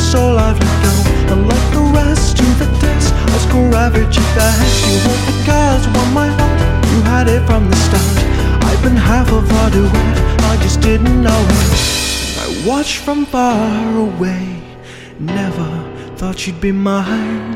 soul I've let go. And like the rest to the test, I score average at best. You want the cards, want my heart, you had it from the start. I've been half of our duet, I just didn't know it. I watched from far away, never thought you'd be mine.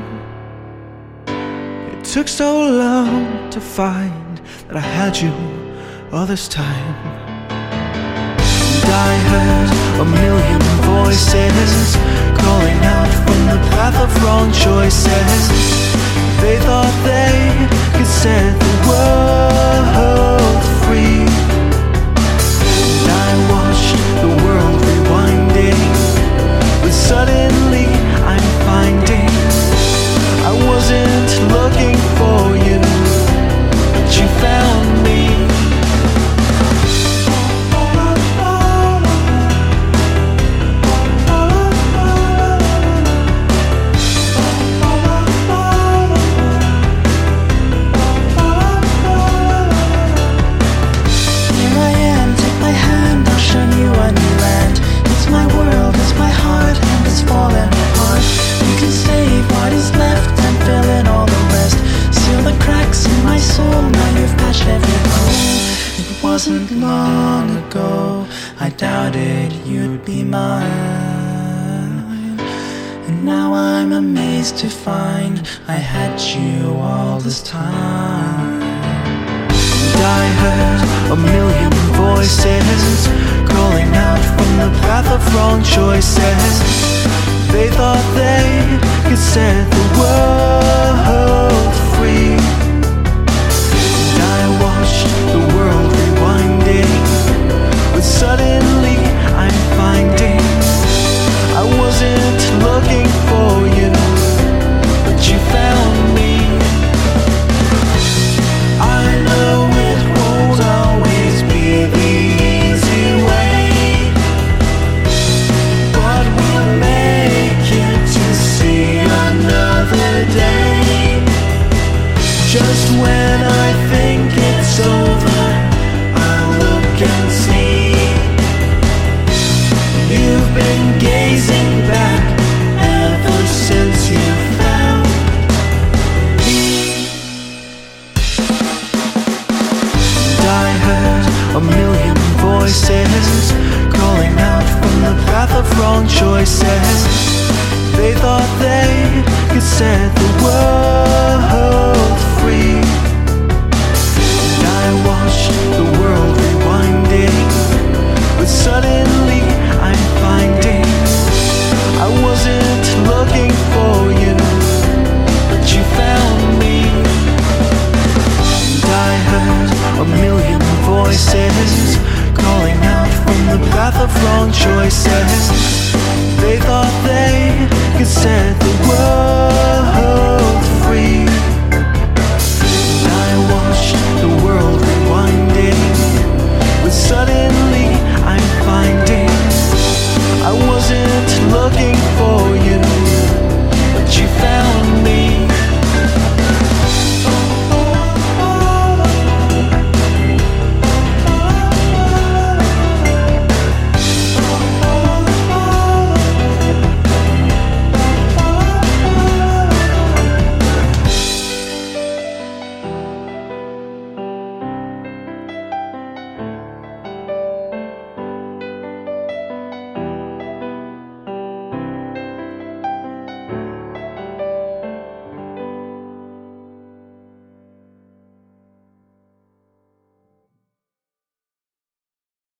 It took so long to find that I had you all this time. And I heard a million voices calling out from the path of wrong choices. They thought they could set the world free. And I watched the world rewinding, but suddenly I'm finding I wasn't looking for you, but you found me. Wasn't long ago I doubted you'd be mine, and now I'm amazed to find I had you all this time. And I heard a million voices calling out from the path of wrong choices. They thought they could set the world free. And I watched the world rewinding, but suddenly I'm finding I wasn't looking for you, but you found me. I know it won't always be the easy way, but we'll make it to see another day. Just when I think it's over, I'll look and see you've been gazing back ever since you found me. And I heard a million voices calling out from the path of wrong choices. They thought they could set the world